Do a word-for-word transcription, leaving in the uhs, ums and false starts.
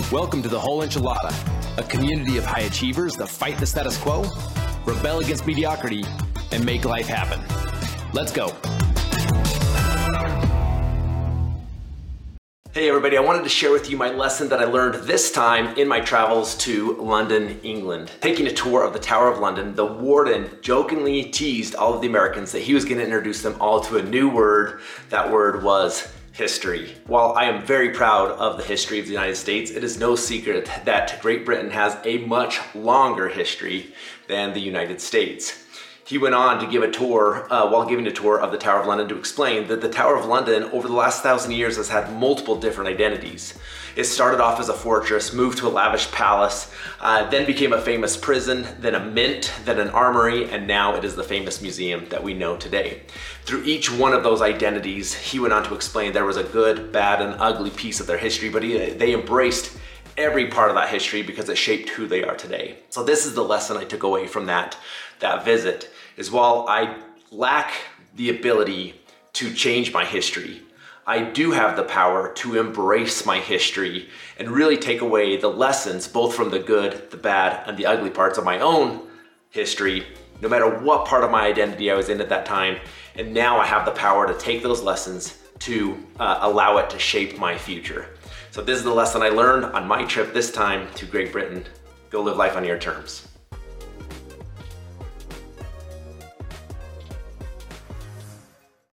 Welcome to the Whole Enchilada, a community of high achievers that fight the status quo, rebel against mediocrity, and make life happen. Let's go. Hey everybody, I wanted to share with you my lesson that I learned this time in my travels to London, England. Taking a tour of the Tower of London, the warden jokingly teased all of the Americans that he was going to introduce them all to a new word. That word was history. While I am very proud of the history of the United States, it is no secret that Great Britain has a much longer history than the United States. He went on to give a tour, uh, while giving a tour of the Tower of London, to explain that the Tower of London over the last thousand years has had multiple different identities. It started off as a fortress, moved to a lavish palace, uh, then became a famous prison, then a mint, then an armory, and now it is the famous museum that we know today. Through each one of those identities, he went on to explain there was a good, bad, and ugly piece of their history, but he, they embraced every part of that history because it shaped who they are today. So this is the lesson I took away from that, that visit, is while I lack the ability to change my history, I do have the power to embrace my history and really take away the lessons, both from the good, the bad, and the ugly parts of my own history, no matter what part of my identity I was in at that time. And now I have the power to take those lessons to uh, allow it to shape my future. So this is the lesson I learned on my trip this time to Great Britain. Go live life on your terms.